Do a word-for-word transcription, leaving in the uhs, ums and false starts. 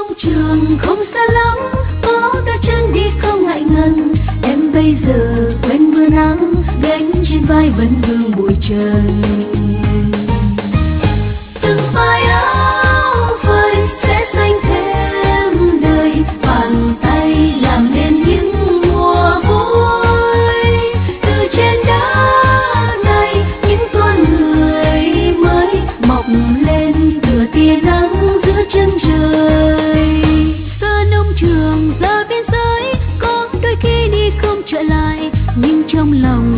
nông trường không xa lắm, có ta chân đi không ngại ngần. Em bây giờ quen mưa nắng, gánh trên vai vẫn vương bụi trần. Từng vai áo phơi sẽ xanh thêm đời, bàn tay làm nên những mùa vui. Từ trên đá này những con người mới mọc lên tựa tia nắng giữa chân trời. Xa nông trường ra biên giới, có đôi khi đi không trở lại, nhưng trong lòng